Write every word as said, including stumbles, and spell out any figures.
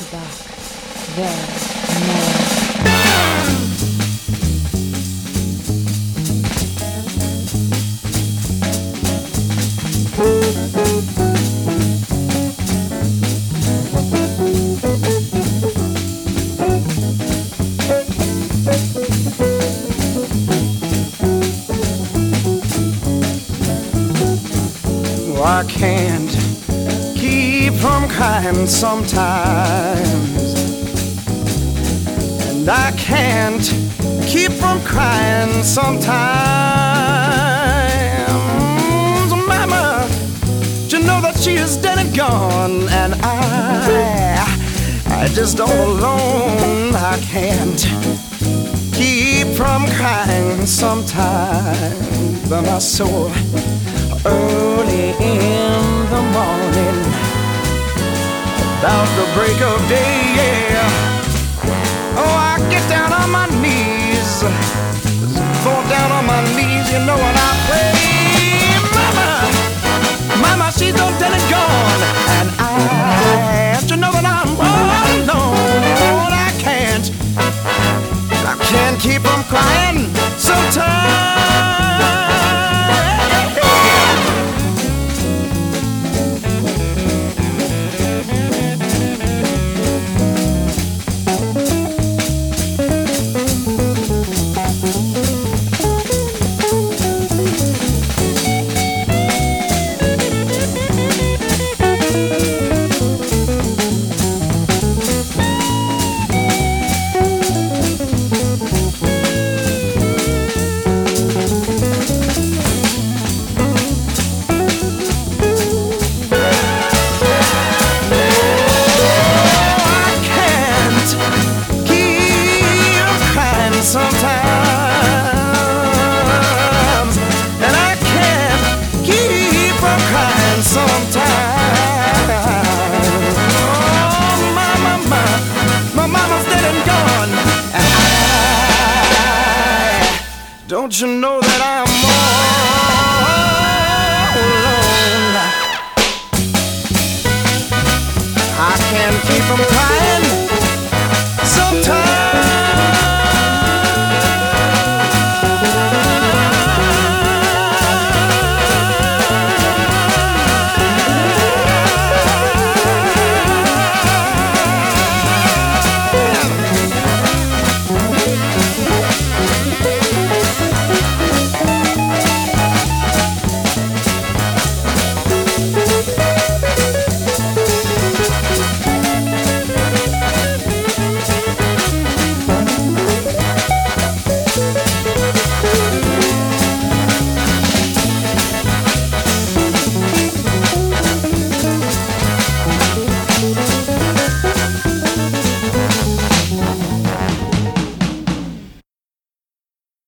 dark, very mellow. I can't keep from crying sometimes, and I can't keep from crying sometimes. Mama, you know that she is dead and gone, and I, I just all alone. I can't keep from crying sometimes, but my soul early in the morning, about the break of day, yeah. Oh, I get down on my knees, fall down on my knees, you know what I pray. Mama, mama, she's done dead and gone, and I have to know that I'm all alone. I can't, I can't keep from crying sometimes. Sometimes, and I can't keep from crying sometimes. Oh, my, my, my, my mama's dead and gone, and I, don't you know that I'm all alone? I can't keep from crying.